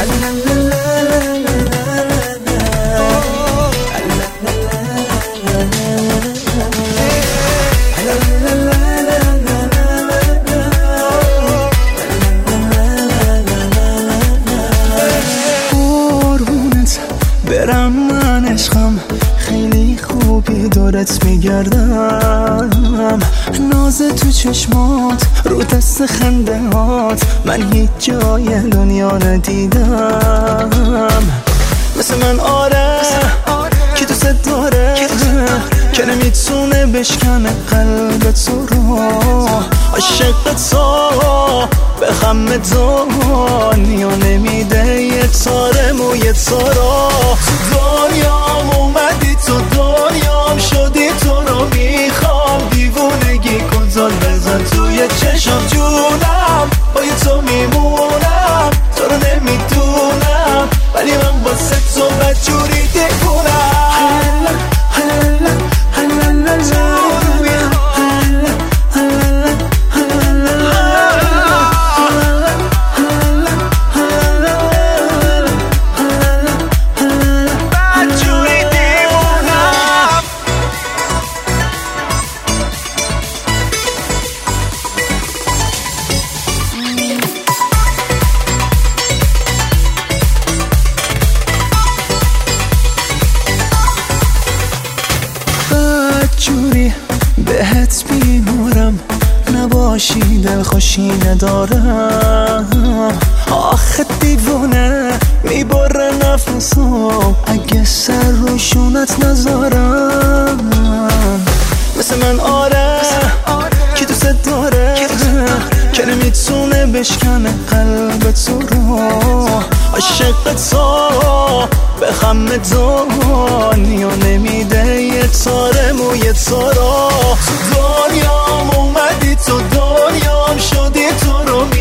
برم من عشقم خیلی خوبی دورت میگردم، ناز تو چشمات رو دست خنده هات من هیچ جای دنیا ندیدم. مثل من آره کی دوست داره که نمیتونه بشکنه قلبت رو، عاشقت تو به خم دنیا نمیده یه تاره موی تو رو. تو دنیام اومدی تو دنیام شدی تو رو میخوام، دیوونگی کن زل بزن توی چشم جونم، با تو میمونم تو رو نمیدونم ولی من واسه تو بدجوری دیوونم. جوری بهت بیمارم نباشی دلخوشی ندارم، آخه دیوونه میبره نفسو اگه سر روشونت نذارم. مثل من آره کی دوست داره که نمیتونه بشکنه قلبت رو، عاشقت تو به خم دنیا نمیده یه تاره موی تو رو. تو دنیام اومدی تو دنیام شدی تو رو